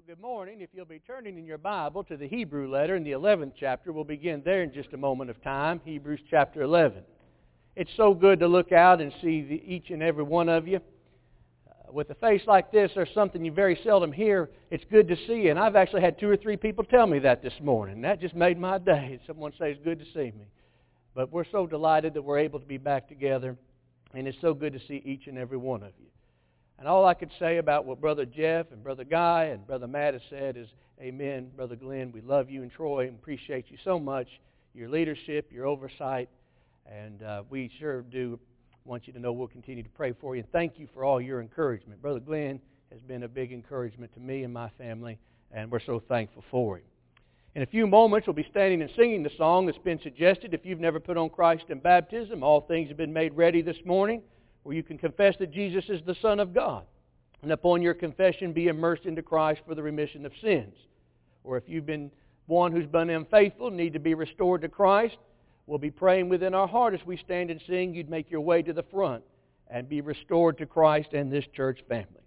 Good morning. If you'll be turning in your Bible to the Hebrew letter in the 11th chapter, we'll begin there in just a moment of time, Hebrews chapter 11. It's so good to look out and see each and every one of you. With a face like this, there's something you very seldom hear. It's good to see, and I've actually had 2 or 3 people tell me that this morning. That just made my day. Someone say it's good to see me. But we're so delighted that we're able to be back together, and it's so good to see each and every one of you. And all I could say about what Brother Jeff and Brother Guy and Brother Matt has said is, amen, Brother Glenn, we love you and Troy and appreciate you so much, your leadership, your oversight, and we sure do want you to know we'll continue to pray for you. And thank you for all your encouragement. Brother Glenn has been a big encouragement to me and my family, and we're so thankful for him. In a few moments, we'll be standing and singing the song that's been suggested. If you've never put on Christ in baptism, all things have been made ready this morning, where you can confess that Jesus is the Son of God, and upon your confession be immersed into Christ for the remission of sins. Or if you've been one who's been unfaithful, need to be restored to Christ, we'll be praying within our heart as we stand and sing. You'd make your way to the front and be restored to Christ and this church family.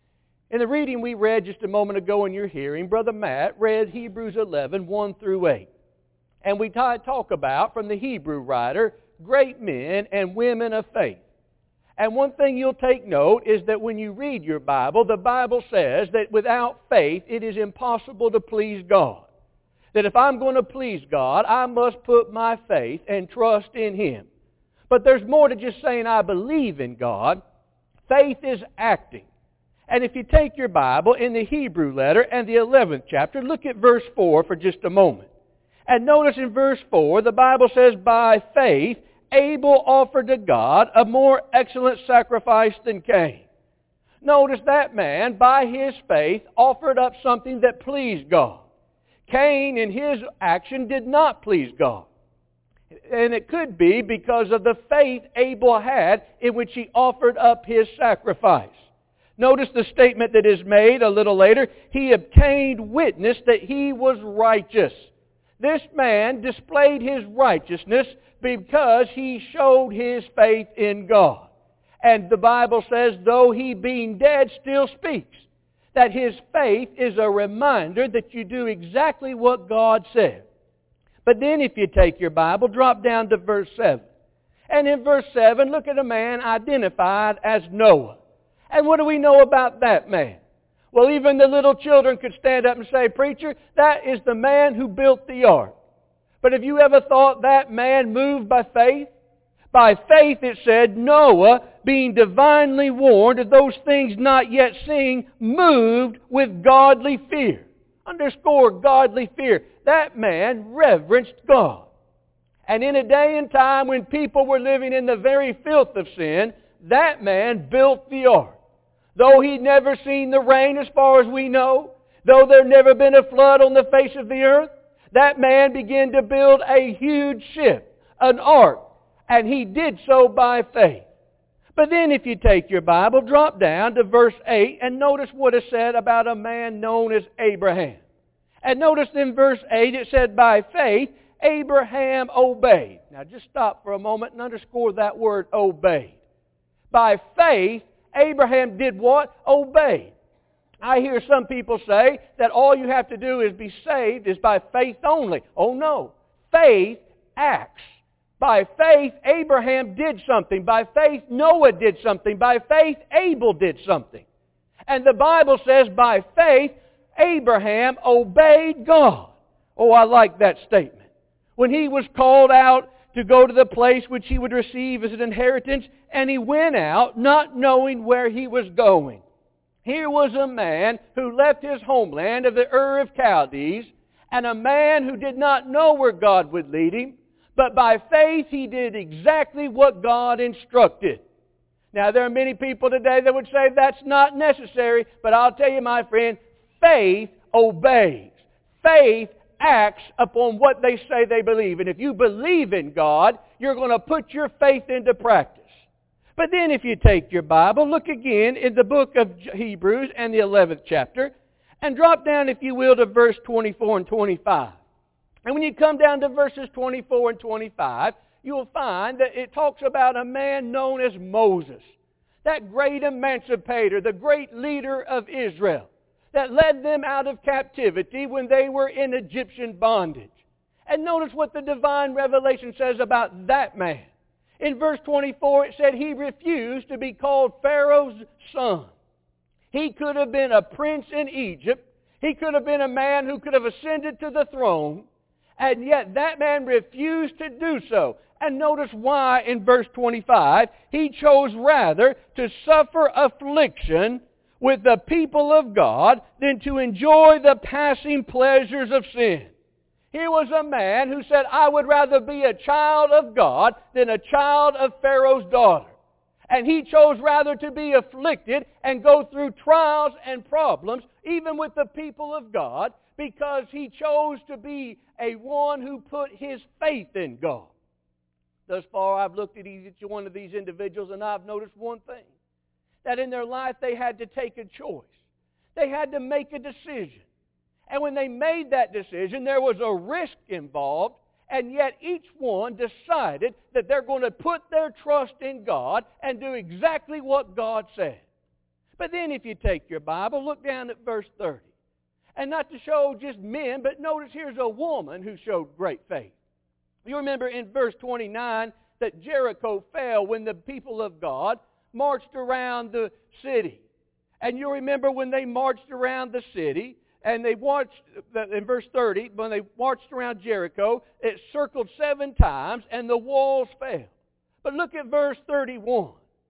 In the reading we read just a moment ago in your hearing, Brother Matt read Hebrews 11, 1 through 8. And we talk about, from the Hebrew writer, great men and women of faith. And one thing you'll take note is that when you read your Bible, the Bible says that without faith it is impossible to please God. That if I'm going to please God, I must put my faith and trust in Him. But there's more to just saying I believe in God. Faith is acting. And if you take your Bible in the Hebrew letter and the 11th chapter, look at verse 4 for just a moment. And notice in verse 4, the Bible says, by faith, Abel offered to God a more excellent sacrifice than Cain. Notice that man, by his faith, offered up something that pleased God. Cain, in his action, did not please God. And it could be because of the faith Abel had in which he offered up his sacrifice. Notice the statement that is made a little later. He obtained witness that he was righteous. This man displayed his righteousness because he showed his faith in God. And the Bible says, though he being dead still speaks, that his faith is a reminder that you do exactly what God said. But then if you take your Bible, drop down to verse 7. And in verse 7, look at a man identified as Noah. And what do we know about that man? Well, even the little children could stand up and say, preacher, that is the man who built the ark. But have you ever thought that man moved by faith? By faith it said, Noah, being divinely warned of those things not yet seen, moved with godly fear. Underscore godly fear. That man reverenced God. And in a day and time when people were living in the very filth of sin, that man built the ark. Though he'd never seen the rain as far as we know, though there'd never been a flood on the face of the earth, that man began to build a huge ship, an ark, and he did so by faith. But then if you take your Bible, drop down to verse 8 and notice what is said about a man known as Abraham. And notice in verse 8 it said, by faith, Abraham obeyed. Now just stop for a moment and underscore that word obeyed. By faith, Abraham did what? Obeyed. I hear some people say that all you have to do is be saved is by faith only. Oh no. Faith acts. By faith, Abraham did something. By faith, Noah did something. By faith, Abel did something. And the Bible says by faith, Abraham obeyed God. Oh, I like that statement. When he was called out to go to the place which he would receive as an inheritance, and he went out not knowing where he was going. Here was a man who left his homeland of the Ur of Chaldees, and a man who did not know where God would lead him, but by faith he did exactly what God instructed. Now there are many people today that would say that's not necessary, but I'll tell you, my friend, faith obeys. Faith acts upon what they say they believe. And if you believe in God, you're going to put your faith into practice. But then if you take your Bible, look again in the book of Hebrews and the 11th chapter, and drop down, if you will, to verse 24 and 25. And when you come down to verses 24 and 25, you'll find that it talks about a man known as Moses, that great emancipator, the great leader of Israel. that led them out of captivity when they were in Egyptian bondage. And notice what the divine revelation says about that man. In verse 24 it said he refused to be called Pharaoh's son. He could have been a prince in Egypt. He could have been a man who could have ascended to the throne. And yet that man refused to do so. And notice why in verse 25. He chose rather to suffer affliction with the people of God than to enjoy the passing pleasures of sin. Here was a man who said, I would rather be a child of God than a child of Pharaoh's daughter. And he chose rather to be afflicted and go through trials and problems, even with the people of God, because he chose to be a one who put his faith in God. Thus far, I've looked at each one of these individuals and I've noticed one thing. That in their life they had to take a choice. They had to make a decision. And when they made that decision, there was a risk involved, and yet each one decided that they're going to put their trust in God and do exactly what God said. But then if you take your Bible, look down at verse 30. And not to show just men, but notice here's a woman who showed great faith. You remember in verse 29 that Jericho fell when the people of God marched around the city. And you remember when they marched around the city, and they marched, in verse 30, when they marched around Jericho, it circled 7 times, and the walls fell. But look at verse 31.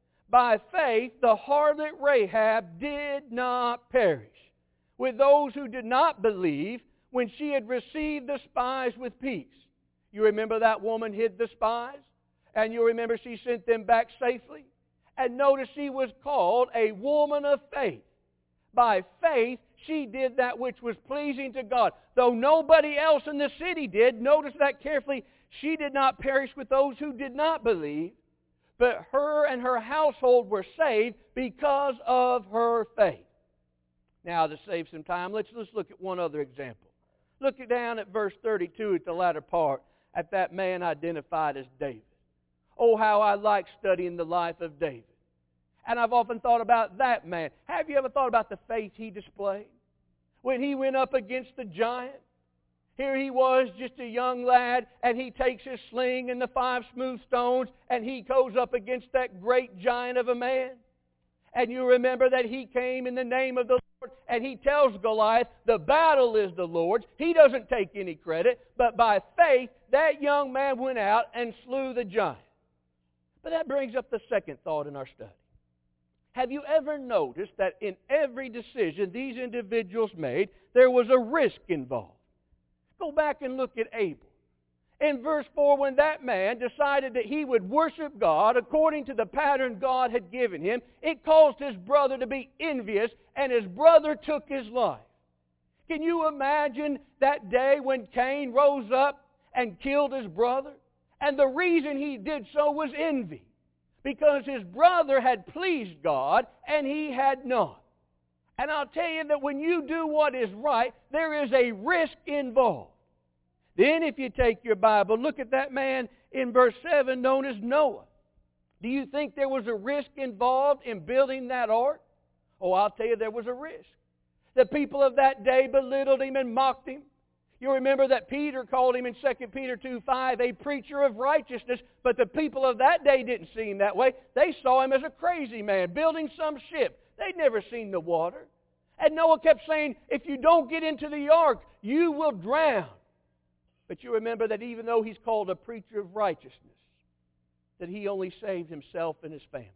By faith, the harlot Rahab did not perish with those who did not believe when she had received the spies with peace. You remember that woman hid the spies? And you remember she sent them back safely? And notice she was called a woman of faith. By faith, she did that which was pleasing to God. Though nobody else in the city did, notice that carefully, she did not perish with those who did not believe, but her and her household were saved because of her faith. Now, to save some time, let's look at one other example. Look down at verse 32 at the latter part, at that man identified as David. Oh, how I like studying the life of David. And I've often thought about that man. Have you ever thought about the faith he displayed? When he went up against the giant, here he was, just a young lad, and he takes his sling and the 5 smooth stones, and he goes up against that great giant of a man. And you remember that he came in the name of the Lord, and he tells Goliath, the battle is the Lord's. He doesn't take any credit, but by faith, that young man went out and slew the giant. But that brings up the second thought in our study. Have you ever noticed that in every decision these individuals made, there was a risk involved? Go back and look at Abel. In verse 4, when that man decided that he would worship God according to the pattern God had given him, it caused his brother to be envious, and his brother took his life. Can you imagine that day when Cain rose up and killed his brother? And the reason he did so was envy. Because his brother had pleased God and he had not. And I'll tell you that when you do what is right, there is a risk involved. Then if you take your Bible, look at that man in verse 7 known as Noah. Do you think there was a risk involved in building that ark? Oh, I'll tell you there was a risk. The people of that day belittled him and mocked him. You remember that Peter called him in 2 Peter 2:5 a preacher of righteousness, but the people of that day didn't see him that way. They saw him as a crazy man building some ship. They'd never seen the water. And Noah kept saying, if you don't get into the ark, you will drown. But you remember that even though he's called a preacher of righteousness, that he only saved himself and his family.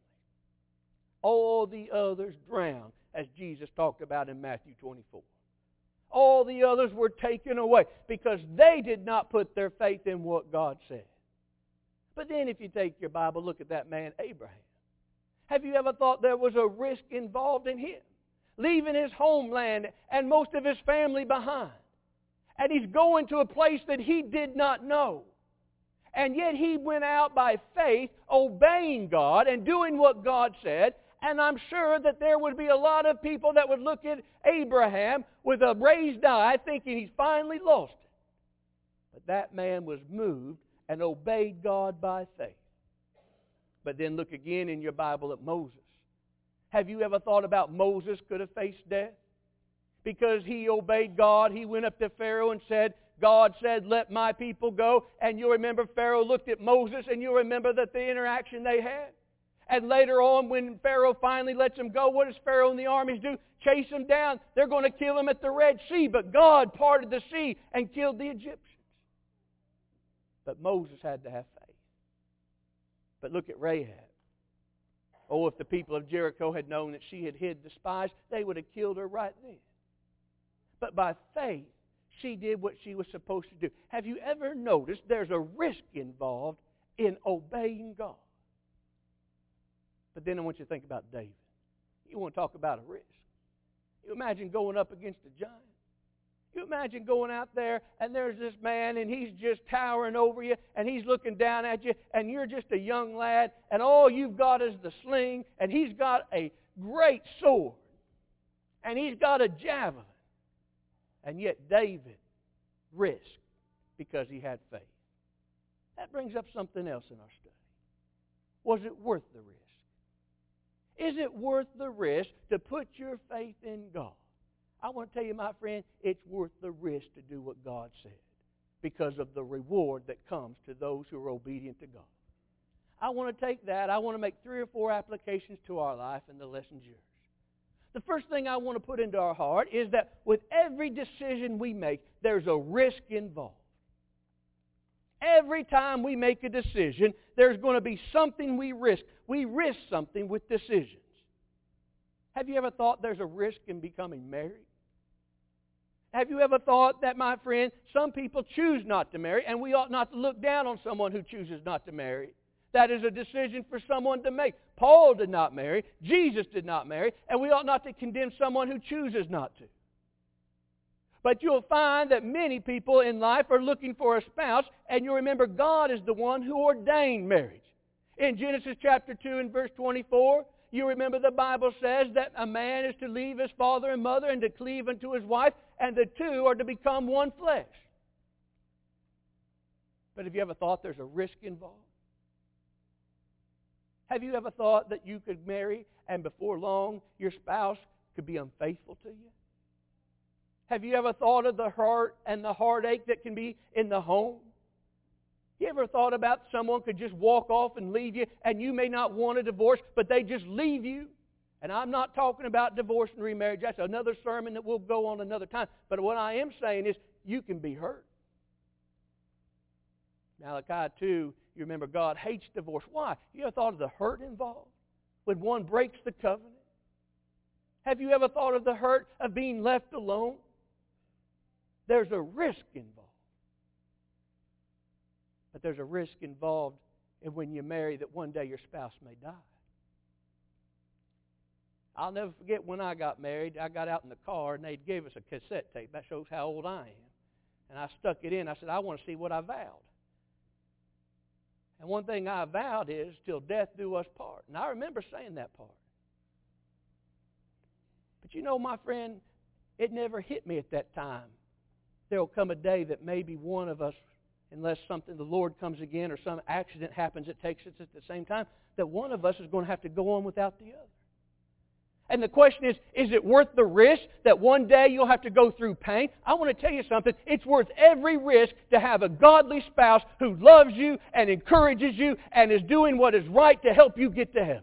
All the others drowned, as Jesus talked about in Matthew 24. All the others were taken away because they did not put their faith in what God said. But then if you take your Bible, look at that man, Abraham. Have you ever thought there was a risk involved in him? Leaving his homeland and most of his family behind. And he's going to a place that he did not know. And yet he went out by faith, obeying God and doing what God said. And I'm sure that there would be a lot of people that would look at Abraham with a raised eye thinking he's finally lost it. But that man was moved and obeyed God by faith. But then look again in your Bible at Moses. Have you ever thought about Moses could have faced death? Because he obeyed God, he went up to Pharaoh and said, God said, let my people go. And you'll remember Pharaoh looked at Moses, and you'll remember that the interaction they had. And later on, when Pharaoh finally lets them go, what does Pharaoh and the armies do? Chase them down. They're going to kill them at the Red Sea. But God parted the sea and killed the Egyptians. But Moses had to have faith. But look at Rahab. Oh, if the people of Jericho had known that she had hid the spies, they would have killed her right then. But by faith, she did what she was supposed to do. Have you ever noticed there's a risk involved in obeying God? But then I want you to think about David. You want to talk about a risk. You imagine going up against a giant. You imagine going out there and there's this man and he's just towering over you and he's looking down at you and you're just a young lad and all you've got is the sling and he's got a great sword and he's got a javelin. And yet David risked because he had faith. That brings up something else in our study. Was it worth the risk? Is it worth the risk to put your faith in God? I want to tell you, my friend, it's worth the risk to do what God said because of the reward that comes to those who are obedient to God. I want to take that. I want to make 3 or 4 applications to our life, and the lesson's yours. The first thing I want to put into our heart is that with every decision we make, there's a risk involved. Every time we make a decision, there's going to be something we risk. We risk something with decisions. Have you ever thought there's a risk in becoming married? Have you ever thought that, my friend, some people choose not to marry, and we ought not to look down on someone who chooses not to marry? That is a decision for someone to make. Paul did not marry. Jesus did not marry. And we ought not to condemn someone who chooses not to. But you'll find that many people in life are looking for a spouse, and you'll remember God is the one who ordained marriage. In Genesis chapter 2 and verse 24, you remember the Bible says that a man is to leave his father and mother and to cleave unto his wife, and the two are to become one flesh. But have you ever thought there's a risk involved? Have you ever thought that you could marry and before long your spouse could be unfaithful to you? Have you ever thought of the hurt and the heartache that can be in the home? You ever thought about someone could just walk off and leave you and you may not want a divorce, but they just leave you? And I'm not talking about divorce and remarriage. That's another sermon that we'll go on another time. But what I am saying is you can be hurt. Malachi 2, you remember God hates divorce. Why? You ever thought of the hurt involved when one breaks the covenant? Have you ever thought of the hurt of being left alone? There's a risk involved. But there's a risk involved in when you marry that one day your spouse may die. I'll never forget when I got married, I got out in the car and they gave us a cassette tape. That shows how old I am. And I stuck it in. I said, I want to see what I vowed. And one thing I vowed is, till death do us part. And I remember saying that part. But you know, my friend, it never hit me at that time. There will come a day that maybe one of us, unless something, the Lord comes again or some accident happens that takes us at the same time, that one of us is going to have to go on without the other. And the question is it worth the risk that one day you'll have to go through pain? I want to tell you something. It's worth every risk to have a godly spouse who loves you and encourages you and is doing what is right to help you get to heaven.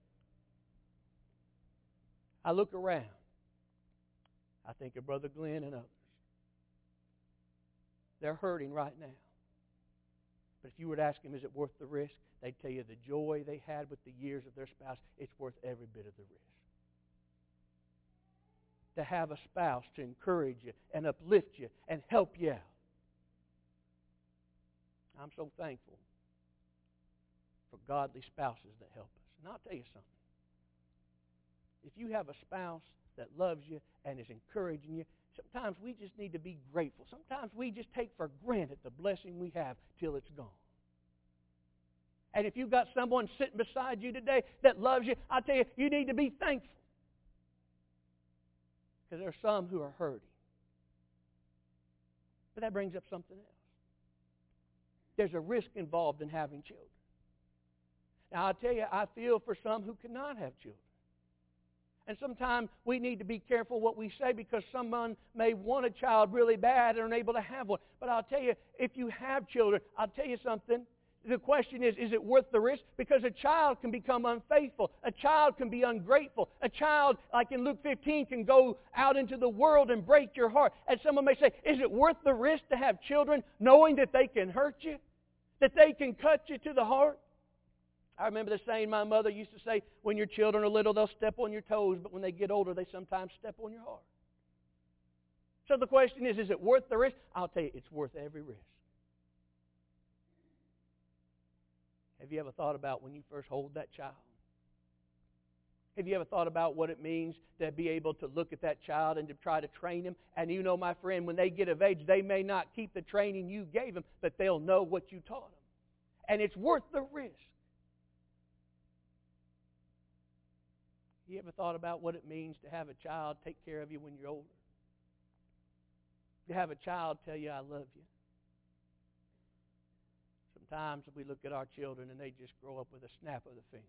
I look around. I think of Brother Glenn and others. They're hurting right now. But if you were to ask them, is it worth the risk? They'd tell you the joy they had with the years of their spouse, it's worth every bit of the risk. To have a spouse to encourage you and uplift you and help you out. I'm so thankful for godly spouses that help us. And I'll tell you something. If you have a spouse that loves you and is encouraging you, sometimes we just need to be grateful. Sometimes we just take for granted the blessing we have till it's gone. And if you've got someone sitting beside you today that loves you, I'll tell you, you need to be thankful. Because there are some who are hurting. But that brings up something else. There's a risk involved in having children. Now, I'll tell you, I feel for some who cannot have children. And sometimes we need to be careful what we say because someone may want a child really bad and are unable to have one. But I'll tell you, if you have children, I'll tell you something. The question is it worth the risk? Because a child can become unfaithful. A child can be ungrateful. A child, like in Luke 15, can go out into the world and break your heart. And someone may say, is it worth the risk to have children knowing that they can hurt you? That they can cut you to the heart? I remember the saying my mother used to say, when your children are little, they'll step on your toes, but when they get older, they sometimes step on your heart. So the question is it worth the risk? I'll tell you, it's worth every risk. Have you ever thought about when you first hold that child? Have you ever thought about what it means to be able to look at that child and to try to train him? And you know, my friend, when they get of age, they may not keep the training you gave them, but they'll know what you taught them. And it's worth the risk. You ever thought about what it means to have a child take care of you when you're older? To have a child tell you, I love you. Sometimes we look at our children and they just grow up with a snap of the finger.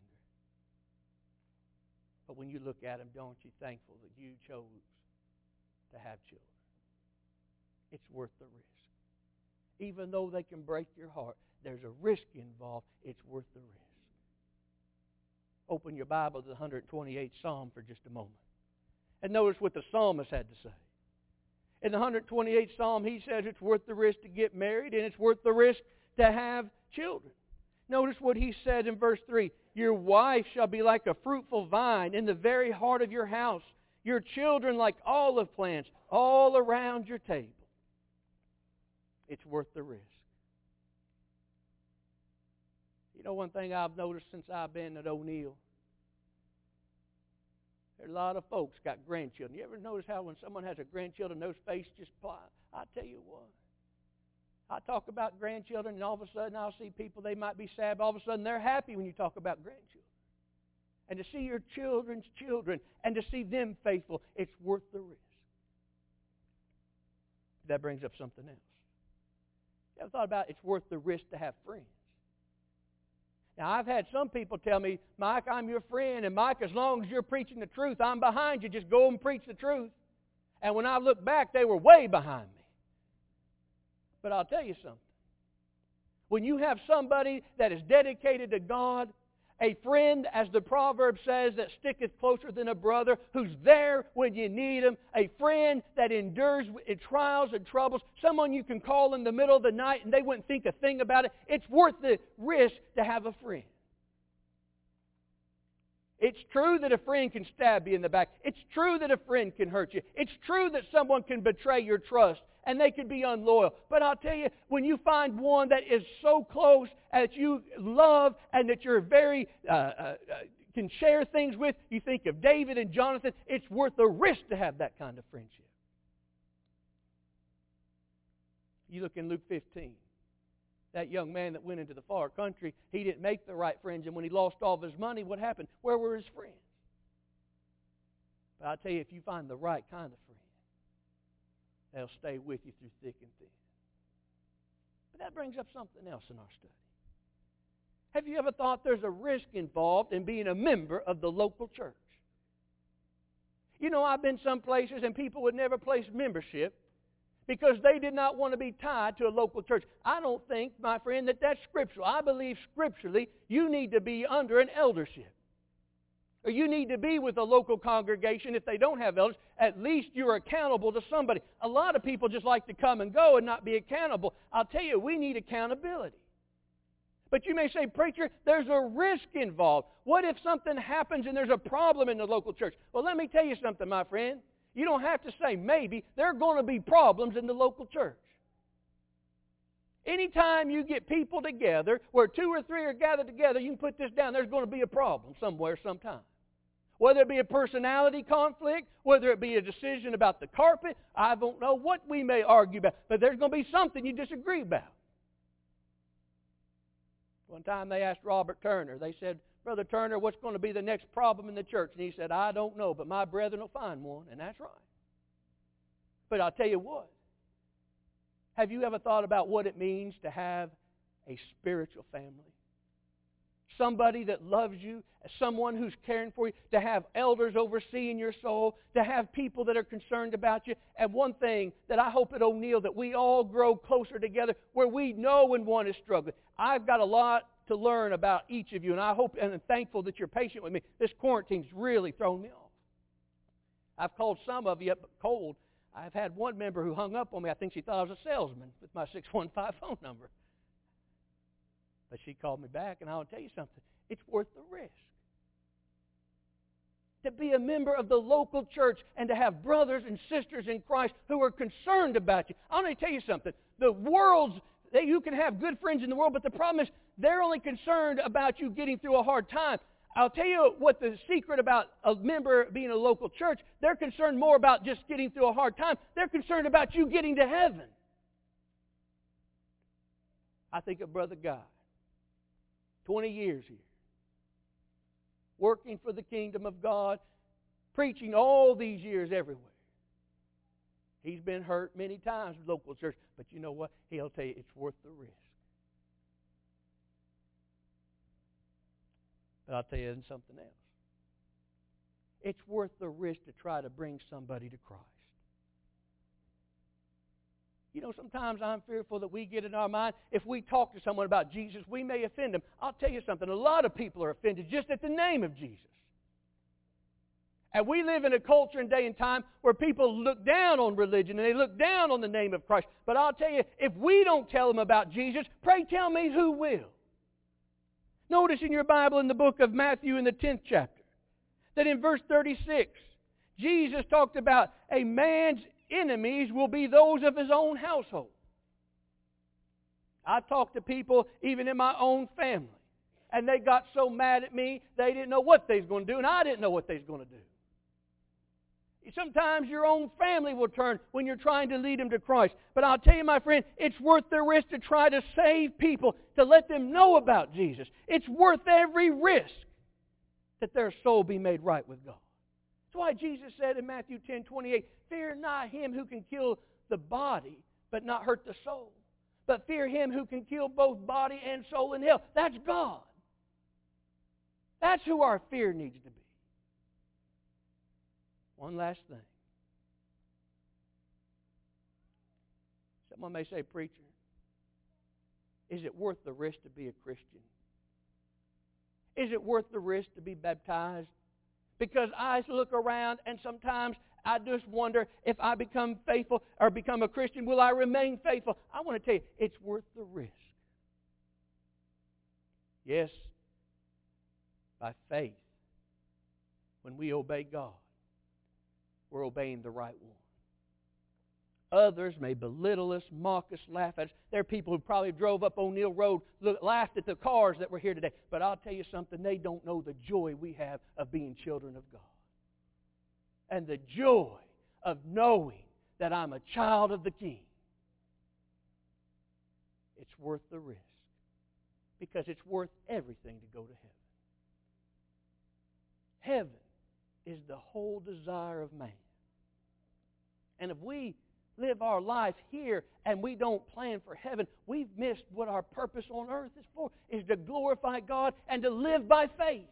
But when you look at them, don't you thankful that you chose to have children? It's worth the risk. Even though they can break your heart, there's a risk involved. It's worth the risk. Open your Bible to the 128th Psalm for just a moment. And notice what the psalmist had to say. In the 128th Psalm, he says it's worth the risk to get married and it's worth the risk to have children. Notice what he said in verse 3. Your wife shall be like a fruitful vine in the very heart of your house. Your children like olive plants all around your table. It's worth the risk. You know, one thing I've noticed since I've been at O'Neill, there's a lot of folks got grandchildren. You ever notice how when someone has a grandchild, those faces just fly? I tell you what. I talk about grandchildren, and all of a sudden I'll see people, they might be sad, but all of a sudden they're happy when you talk about grandchildren. And to see your children's children and to see them faithful, it's worth the risk. That brings up something else. You ever thought about it's worth the risk to have friends? Now, I've had some people tell me, Mike, I'm your friend, and Mike, as long as you're preaching the truth, I'm behind you. Just go and preach the truth. And when I look back, they were way behind me. But I'll tell you something. When you have somebody that is dedicated to God, a friend, as the proverb says, that sticketh closer than a brother, who's there when you need him, a friend that endures in trials and troubles, someone you can call in the middle of the night and they wouldn't think a thing about it, it's worth the risk to have a friend. It's true that a friend can stab you in the back. It's true that a friend can hurt you. It's true that someone can betray your trust and they can be unloyal. But I'll tell you, when you find one that is so close, that you love and that you're very can share things with, you think of David and Jonathan, it's worth the risk to have that kind of friendship. You look in Luke 15. That young man that went into the far country, he didn't make the right friends. And when he lost all of his money, what happened? Where were his friends? But I'll tell you, if you find the right kind of friend, they'll stay with you through thick and thin. But that brings up something else in our study. Have you ever thought there's a risk involved in being a member of the local church? You know, I've been some places and people would never place membership because they did not want to be tied to a local church. I don't think, my friend, that that's scriptural. I believe scripturally you need to be under an eldership. Or you need to be with a local congregation. If they don't have elders, at least you're accountable to somebody. A lot of people just like to come and go and not be accountable. I'll tell you, we need accountability. But you may say, preacher, there's a risk involved. What if something happens and there's a problem in the local church? Well, let me tell you something, my friend. You don't have to say maybe. There are going to be problems in the local church. Anytime you get people together, where 2 or 3 are gathered together, you can put this down, there's going to be a problem somewhere, sometime. Whether it be a personality conflict, whether it be a decision about the carpet, I don't know what we may argue about, but there's going to be something you disagree about. One time they asked Robert Turner, they said, Brother Turner, what's going to be the next problem in the church? And he said, I don't know, but my brethren will find one, and that's right. But I'll tell you what, have you ever thought about what it means to have a spiritual family? somebody that loves you, someone who's caring for you, to have elders overseeing your soul, to have people that are concerned about you. And one thing that I hope at O'Neill, that we all grow closer together where we know when one is struggling. I've got a lot to learn about each of you, and I hope and I'm thankful that you're patient with me. This quarantine's really thrown me off. I've called some of you up cold. I've had one member who hung up on me. I think she thought I was a salesman with my 615 phone number. But she called me back, and I'll tell you something. It's worth the risk. To be a member of the local church and to have brothers and sisters in Christ who are concerned about you. I'm going to tell you something. The world's, you can have good friends in the world, but the problem is they're only concerned about you getting through a hard time. I'll tell you what the secret about a member being a local church. They're concerned more about just getting through a hard time. They're concerned about you getting to heaven. I think of Brother Guy. 20 years here. Working for the kingdom of God. Preaching all these years everywhere. He's been hurt many times with local church. But you know what? He'll tell you it's worth the risk. But I'll tell you something else. It's worth the risk to try to bring somebody to Christ. You know, sometimes I'm fearful that we get in our mind, if we talk to someone about Jesus, we may offend them. I'll tell you something, a lot of people are offended just at the name of Jesus. And we live in a culture and day and time where people look down on religion and they look down on the name of Christ. But I'll tell you, if we don't tell them about Jesus, pray tell me who will. Notice in your Bible in the book of Matthew in the 10th chapter that in verse 36, Jesus talked about a man's enemies will be those of his own household. I talked to people even in my own family, and they got so mad at me they didn't know what they was going to do, and I didn't know what they was going to do. Sometimes your own family will turn when you're trying to lead them to Christ. But I'll tell you, my friend, it's worth the risk to try to save people, to let them know about Jesus. It's worth every risk that their soul be made right with God. That's why Jesus said in Matthew 10:28, fear not him who can kill the body, but not hurt the soul. But fear him who can kill both body and soul in hell. That's God. That's who our fear needs to be. One last thing. Someone may say, preacher, is it worth the risk to be a Christian? Is it worth the risk to be baptized? Because I look around and sometimes I just wonder if I become faithful or become a Christian, will I remain faithful? I want to tell you, it's worth the risk. Yes, by faith, when we obey God, we're obeying the right one. Others may belittle us, mock us, laugh at us. There are people who probably drove up O'Neill Road, laughed at the cars that were here today. But I'll tell you something, they don't know the joy we have of being children of God. And the joy of knowing that I'm a child of the King. It's worth the risk. Because it's worth everything to go to heaven. Heaven is the whole desire of man. And if we live our life here and we don't plan for heaven, we've missed what our purpose on earth is for, is to glorify God and to live by faith.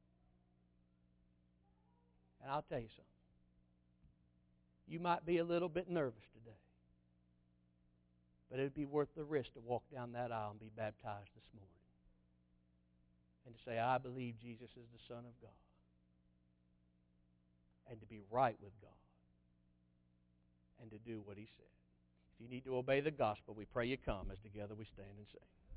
And I'll tell you something. You might be a little bit nervous today, but it would be worth the risk to walk down that aisle and be baptized this morning. And to say, I believe Jesus is the Son of God. And to be right with God. And to do what He said. If you need to obey the gospel, we pray you come as together we stand and sing.